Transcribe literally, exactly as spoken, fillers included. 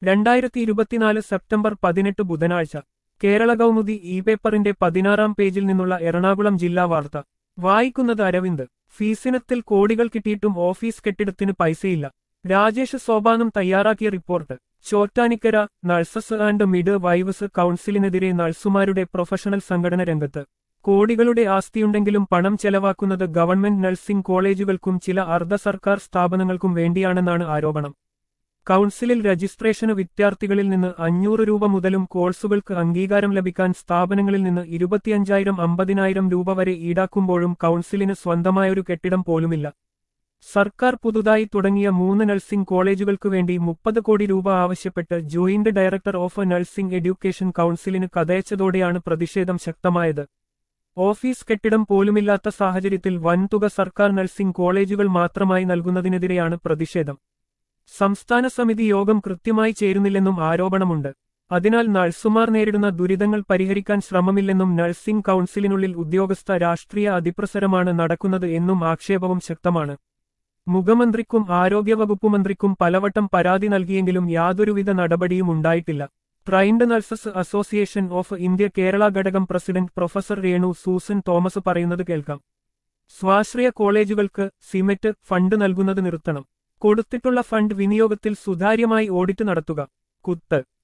രണ്ടായിരത്തി ഇരുപത്തിനാല് സെപ്റ്റംബർ പതിനെട്ട് ബുധനാഴ്ച കേരള കൗമുദി ഇ പേപ്പറിന്റെ പതിനാറാം പേജിൽ നിന്നുള്ള എറണാകുളം ജില്ലാ വാർത്ത വായിക്കുന്നത് അരവിന്ദ്. ഫീസിനത്തിൽ കോടികൾ കിട്ടിയിട്ടും ഓഫീസ് കെട്ടിടത്തിന് പൈസയില്ല. രാജേഷ് സോപാനം തയ്യാറാക്കിയ report. Chottanikkara. Nurses and midwives കൗൺസിലിനെതിരെ നഴ്സുമാരുടെ പ്രൊഫഷണൽ സംഘടന രംഗത്ത്. കോടികളുടെ ആസ്തിയുണ്ടെങ്കിലും പണം ചെലവാക്കുന്നത് ഗവൺമെന്റ് നഴ്സിംഗ് കോളേജുകൾക്കും ചില അർദ്ധ സർക്കാർ സ്ഥാപനങ്ങൾക്കും വേണ്ടിയാണെന്നാണ് ആരോപണം. കൗൺസിലിൽ രജിസ്ട്രേഷന് വിദ്യാർത്ഥികളിൽ നിന്ന് അഞ്ഞൂറ് രൂപ മുതലും കോഴ്സുകൾക്ക് അംഗീകാരം ലഭിക്കാൻ സ്ഥാപനങ്ങളിൽ നിന്ന് ഇരുപത്തിയഞ്ചായിരം അമ്പതിനായിരം രൂപ വരെ ഈടാക്കുമ്പോഴും കൗൺസിലിന് സ്വന്തമായൊരു കെട്ടിടം പോലുമില്ല. സർക്കാർ പുതുതായി തുടങ്ങിയ മൂന്ന് നഴ്സിംഗ് കോളേജുകൾക്കു വേണ്ടി മുപ്പത് കോടി രൂപ ആവശ്യപ്പെട്ട് joint director of nursing education കൗൺസിലിന് കഥയച്ചതോടെയാണ് പ്രതിഷേധം ശക്തമായത്. ഓഫീസ് കെട്ടിടം പോലുമില്ലാത്ത സാഹചര്യത്തിൽ വൻതുക സർക്കാർ നഴ്സിംഗ് കോളേജുകൾ മാത്രമായി നൽകുന്നതിനെതിരെയാണ് പ്രതിഷേധം. സംസ്ഥാന സമിതി യോഗം കൃത്യമായി ചേരുന്നില്ലെന്നും ആരോപണമുണ്ട്. അതിനാൽ നഴ്സുമാർ നേരിടുന്ന ദുരിതങ്ങൾ പരിഹരിക്കാൻ ശ്രമമില്ലെന്നും നഴ്സിംഗ് കൗൺസിലിനുള്ളിൽ ഉദ്യോഗസ്ഥ രാഷ്ട്രീയ അതിപ്രസരമാണ് നടക്കുന്നത് എന്നും ആക്ഷേപവും ശക്തമാണ്. മുഖ്യമന്ത്രിക്കും ആരോഗ്യവകുപ്പ് മന്ത്രിക്കും പലവട്ടം പരാതി നൽകിയെങ്കിലും യാതൊരുവിധ നടപടിയും ഉണ്ടായിട്ടില്ല. Trained nurses association of India Kerala ഘടകം പ്രസിഡന്റ് പ്രൊഫസർ രേണു സൂസൻ തോമസ് പറയുന്നത് കേൾക്കാം. സ്വാശ്രയ കോളേജുകൾക്ക് സിമെറ്റ് ഫണ്ട് നൽകുന്നത് നിർത്തണം. കൊടുത്തിട്ടുള്ള ഫണ്ട് വിനിയോഗത്തിൽ സുതാര്യമായി ഓഡിറ്റ് നടത്തുക. കുത്ത്